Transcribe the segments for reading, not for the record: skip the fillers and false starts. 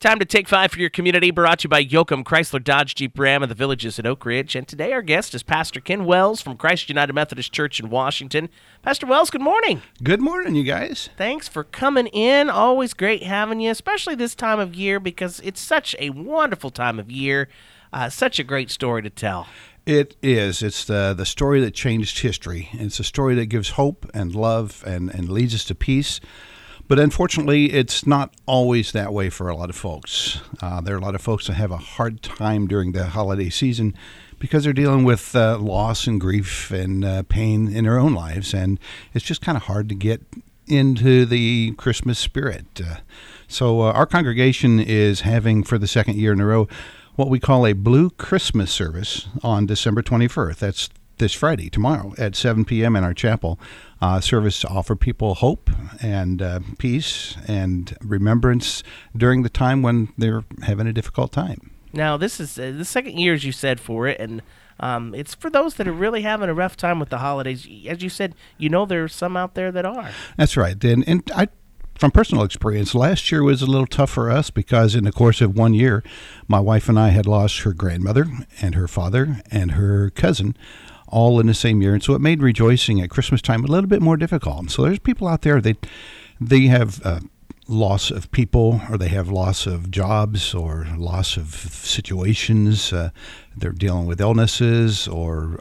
Time to take 5 for your community, brought to you by Yoakum Chrysler Dodge Jeep Ram of the Villages at Oak Ridge. And today our guest is Pastor Ken Wells from Christ United Methodist Church in Washington. Pastor Wells, good morning. Good morning, you guys. Thanks for coming in. Always great having you, especially this time of year because it's such a wonderful time of year. Such a great story to tell. It is. It's the story that changed history. It's a story that gives hope and love and leads us to peace. But unfortunately, it's not always that way for a lot of folks. There are a lot of folks that have a hard time during the holiday season because they're dealing with loss and grief and pain in their own lives. And it's just kind of hard to get into the Christmas spirit. So our congregation is having, for the second year in a row, what we call a Blue Christmas service on December 21st. That's this Friday, tomorrow, at 7 p.m. in our chapel. Service to offer people hope and peace and remembrance during the time when they're having a difficult time. Now, this is the second year, as you said, for it, and it's for those that are really having a rough time with the holidays. As you said, you know there's some out there that are. That's right. And I, from personal experience, last year was a little tough for us because in the course of 1 year, my wife and I had lost her grandmother and her father and her cousin all in the same year. And so it made rejoicing at Christmas time a little bit more difficult. And so there's people out there, they have loss of people, or they have loss of jobs, or loss of situations. They're dealing with illnesses, or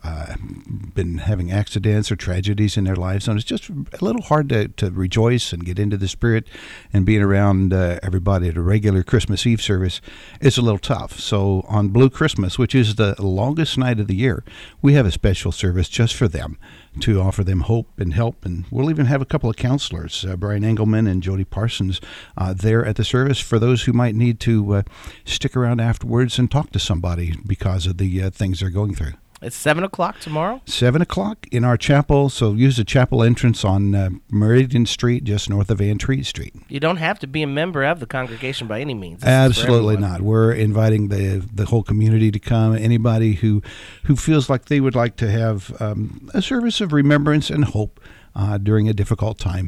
been having accidents or tragedies in their lives. And it's just a little hard to rejoice and get into the spirit, and being around everybody at a regular Christmas Eve service is a little tough. So on Blue Christmas, which is the longest night of the year, we have a special service just for them to offer them hope and help. And we'll even have a couple of counselors, Brian Engelman and Jody Parsons, there at the service for those who might need to stick around afterwards and talk to somebody because of the things they're going through. It's 7 o'clock tomorrow? 7 o'clock in our chapel. So use the chapel entrance on Meridian Street, just north of Van Treat Street. You don't have to be a member of the congregation by any means. Absolutely not. We're inviting the whole community to come. Anybody who feels like they would like to have a service of remembrance and hope during a difficult time.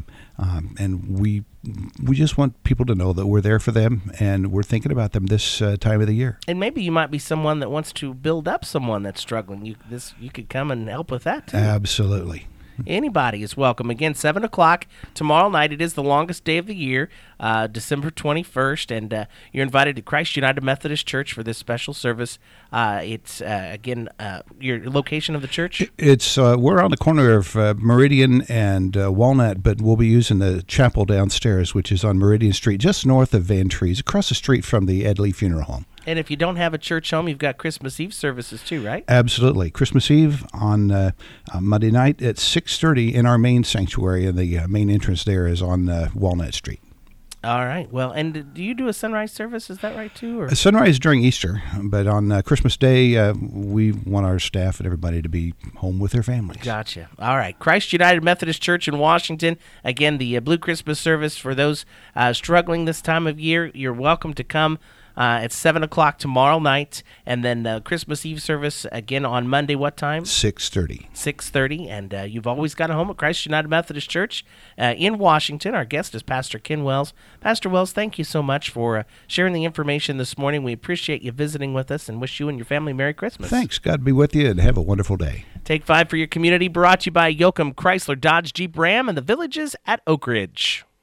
And we just want people to know that we're there for them, and we're thinking about them this time of the year. And maybe you might be someone that wants to build up someone that's struggling. You could come and help with that too. Absolutely. Anybody is welcome. Again, 7 o'clock tomorrow night. It is the longest day of the year, December 21st, and you're invited to Christ United Methodist Church for this special service. It's, again, your location of the church? It's we're on the corner of Meridian and Walnut, but we'll be using the chapel downstairs, which is on Meridian Street, just north of Van Trees, across the street from the Ed Lee Funeral Home. And if you don't have a church home, you've got Christmas Eve services too, right? Absolutely. Christmas Eve on Monday night at 6:30 in our main sanctuary, and the main entrance there is on Walnut Street. All right. Well, and do you do a sunrise service? Is that right too? Or? A sunrise during Easter, but on Christmas Day, we want our staff and everybody to be home with their families. Gotcha. All right. Christ United Methodist Church in Washington. Again, the Blue Christmas service for those struggling this time of year. You're welcome to come. It's 7 o'clock tomorrow night, and then Christmas Eve service again on Monday. What time? 6:30. 6:30, and you've always got a home at Christ United Methodist Church in Washington. Our guest is Pastor Ken Wells. Pastor Wells, thank you so much for sharing the information this morning. We appreciate you visiting with us and wish you and your family Merry Christmas. Thanks. God be with you, and have a wonderful day. Take 5 for your community, brought to you by Yoakum Chrysler Dodge Jeep Ram and the Villages at Oak Ridge.